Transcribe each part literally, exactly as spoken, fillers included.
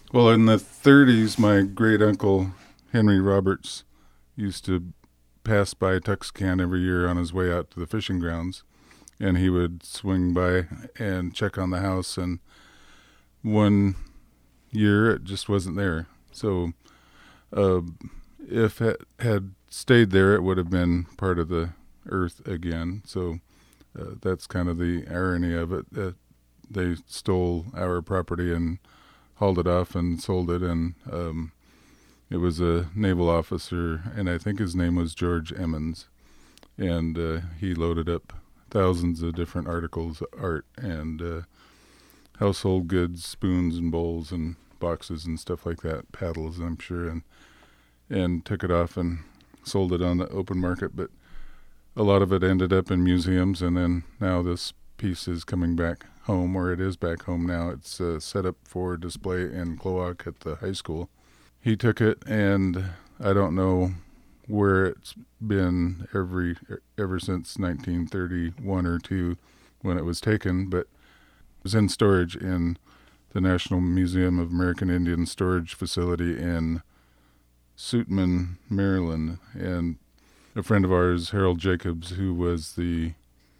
Well, in the thirties, my great uncle Henry Roberts used to pass by Tuxcan every year on his way out to the fishing grounds, and he would swing by and check on the house. And one year, it just wasn't there. So, uh, if it had stayed there, it would have been part of the earth again. So, uh, that's kind of the irony of it. That they stole our property and hauled it off and sold it, and um, it was a naval officer, and I think his name was George Emmons, and uh, he loaded up thousands of different articles, art and uh, household goods, spoons and bowls and boxes and stuff like that, paddles, I'm sure, and and took it off and sold it on the open market. But a lot of it ended up in museums, and then now this piece is coming back home, or it is back home now. It's uh, set up for display in Cloac at the high school. He took it, and I don't know where it's been every ever since nineteen thirty-one or two when it was taken, but it was in storage in the National Museum of American Indian Storage Facility in Suitman, Maryland. And a friend of ours, Harold Jacobs, who was the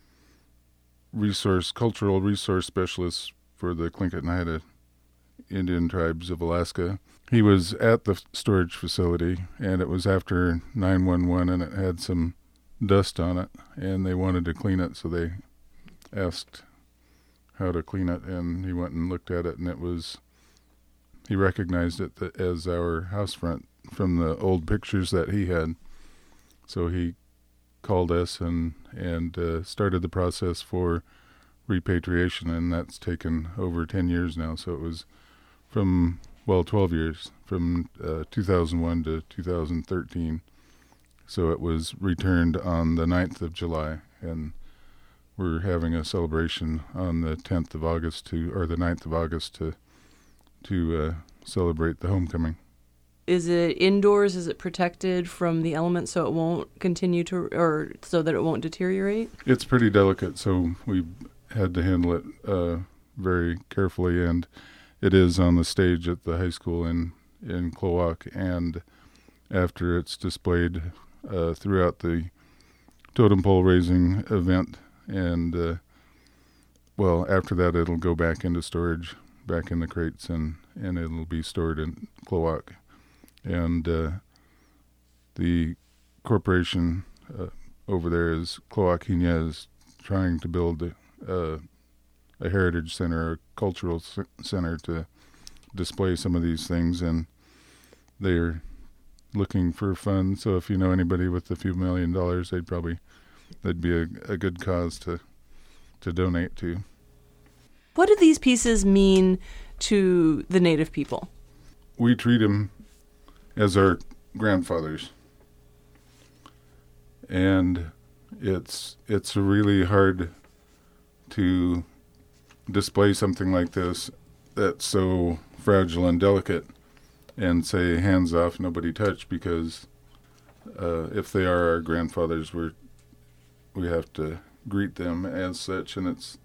resource cultural resource specialist for the Tlingit and Haida Indian tribes of Alaska, he was at the storage facility, and it was after nine one one, and it had some dust on it, and they wanted to clean it, so they asked how to clean it, and he went and looked at it, and it was, he recognized it as our house front from the old pictures that he had. So he called us and and uh, started the process for repatriation, and that's taken over ten years now. So it was from, well, twelve years, from uh, two thousand one to two thousand thirteen. So it was returned on the ninth of July, and we're having a celebration on the tenth of August to, or the ninth of August to, to uh, celebrate the homecoming. Is it indoors? Is it protected from the elements so it won't continue to, or so that it won't deteriorate? It's pretty delicate, so we had to handle it uh, very carefully, and it is on the stage at the high school in, in Cloac, and after it's displayed uh, throughout the totem pole raising event, and uh, well, after that it'll go back into storage, back in the crates, and, and it'll be stored in Cloac. And uh, the corporation uh, over there is Cloac Inez, trying to build a, uh, a heritage center, a cultural c- center to display some of these things, and they're looking for funds. So if you know anybody with a few million dollars, they'd probably that'd be a, a good cause to to donate to. What do these pieces mean to the Native people? We treat them as our grandfathers, and it's it's really hard to display something like this that's so fragile and delicate and say hands off, nobody touch, because uh, if they are our grandfathers, we're we have to greet them as such, and it's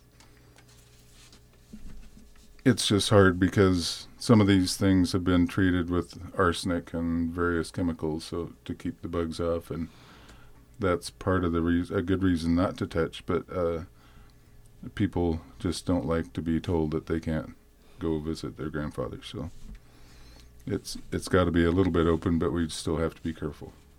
it's just hard because some of these things have been treated with arsenic and various chemicals, so to keep the bugs off, and that's part of the reason, a good reason not to touch. But uh, people just don't like to be told that they can't go visit their grandfathers. So it's it's got to be a little bit open, but we still have to be careful.